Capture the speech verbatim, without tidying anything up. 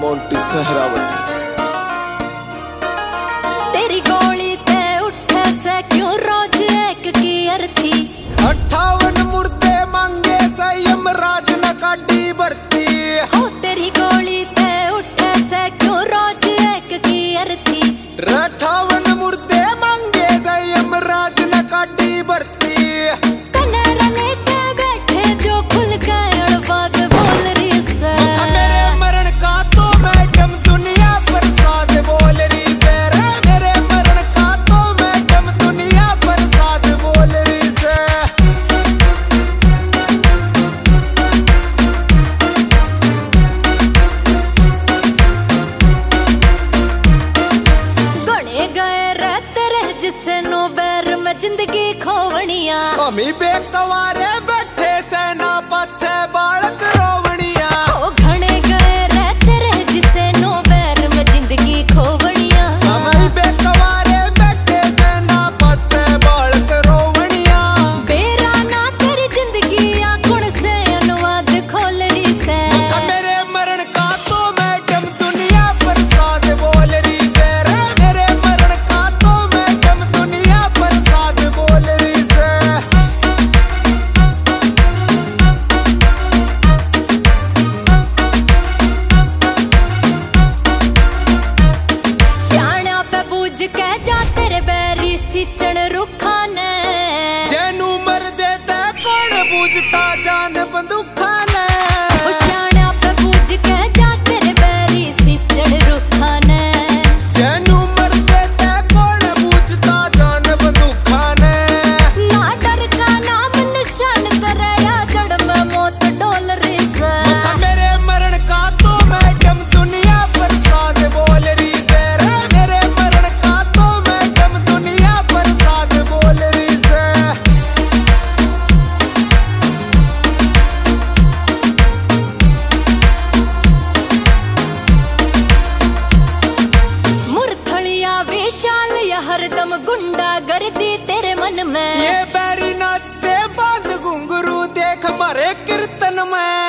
Monty सहरावती। तेरी गोली ते उठे से क्यों रोज एक की अर्थी। अट्ठावन मुर्दे मांगे से यमराज न काटी भर्ती। हो तेरी गोली ते उठे से क्यों रोज एक की अर्थी। अट्ठावन मुर्दे मांगे से यमराज न काटी भर्ती। कनेरा लेके बैठे जो खुल के अड़बाद बोल रही से। मेरे मरण का तो मैडम दुनिया पर साथ बोल रही से। मेरे मरण का तो मैडम दुनिया पर साथ बोल रही से। गणे गए रहते रह जिससे नो बैर में जिंदगी खोवनिया। अमी बेकवारे बैठे सेना पछे बालक रोवनिया। हो घणे गए रहते रह जिससे नो बैर में जिंदगी खोवनिया। अमी बेकवारे बैठे सेना पछे बालक रोवनिया। बेरा ना तेरी जिंदगी आंखों से अनुवाद खोल रही से। मेरे मरण का तो मैडम दुनिया पर साथ बोल रही से। मेरे मरण का तो मैडम दुनिया पर साथ बोल रही से। श्याणा पे बूझ के जा तेरे बैरी सिचण रुखा ने। जेनू मर देता कौन बूझता जान बंदूखा ने। ओ श्याणा पे बूझ के जा तेरे बैरी सिचण रुखा ने। जेनू मर देता कौन बूझता जान बंदूखा ने। ना डर का नाम निशान तेरे या जड़ में मौत डोल रही से। मेरे मरण का तो मैडम दुनिया पर साथ बोल रही से। मेरे मरण का तो मैडम दुनिया पर साथ बोल रही से। मुरथलिया विशाल या हरदम गुंडा गर्दी तेरे मन में। ये बैरी नाचते बांध घुंघरू देख मारे कीर्तन में।